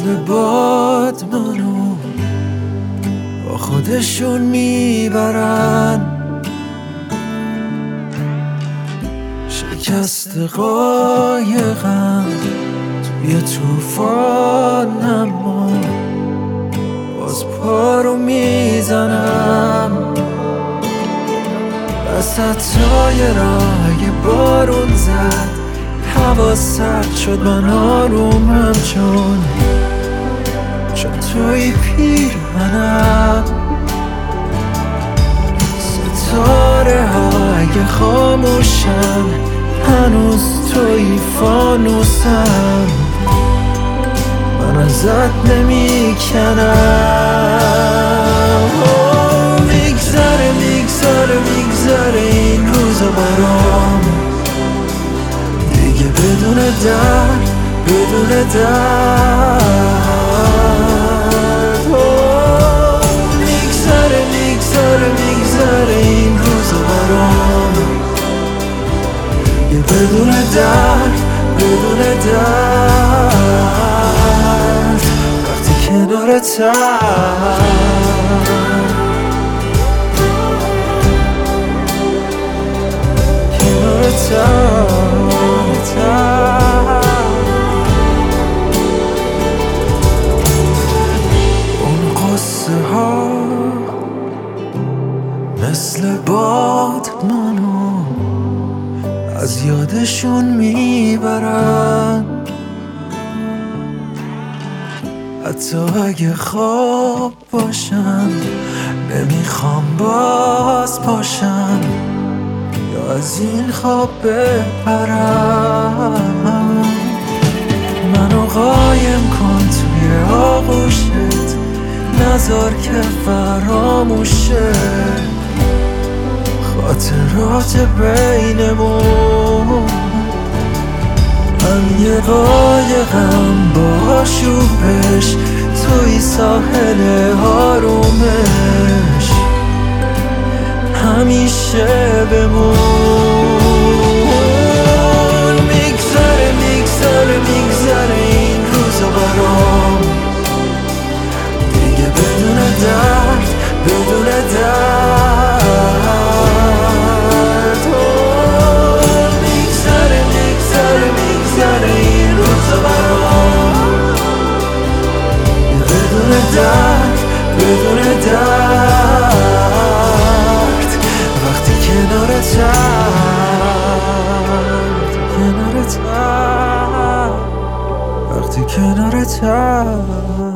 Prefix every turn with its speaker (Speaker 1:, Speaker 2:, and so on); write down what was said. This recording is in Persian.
Speaker 1: مثل باد منو با خودشون میبرن، شکست قایقم توی طوفان، اما باز پا رو میزنم وسطای راه. بارون زد، هوا سرد شد، من آرومم چون توی پیرهنم. ستاره ها اگه خاموشن، هنوز توی فانوسم، من ازت نمیکنم. میگذره این روزا برام، دیگه بدون درد میگذره این روزا برام، دیگه بدون درد وقتی کنارتم. اون قصه ها مثل باد منو از یادشون میبرن، حتی اگه خواب باشم نمیخوام باز باشم یا از این خواب بپرم. منو قایم کن توی آغوشت، نذار که فراموشه خاطرات بینمون. من یه قایقم با آشوبش توی ساحل آرومش، همیشه بمون. میگذره این روزا برام، دیگه بدون درد میگذره این روزا برام، بدون درد وقتی کنارتم.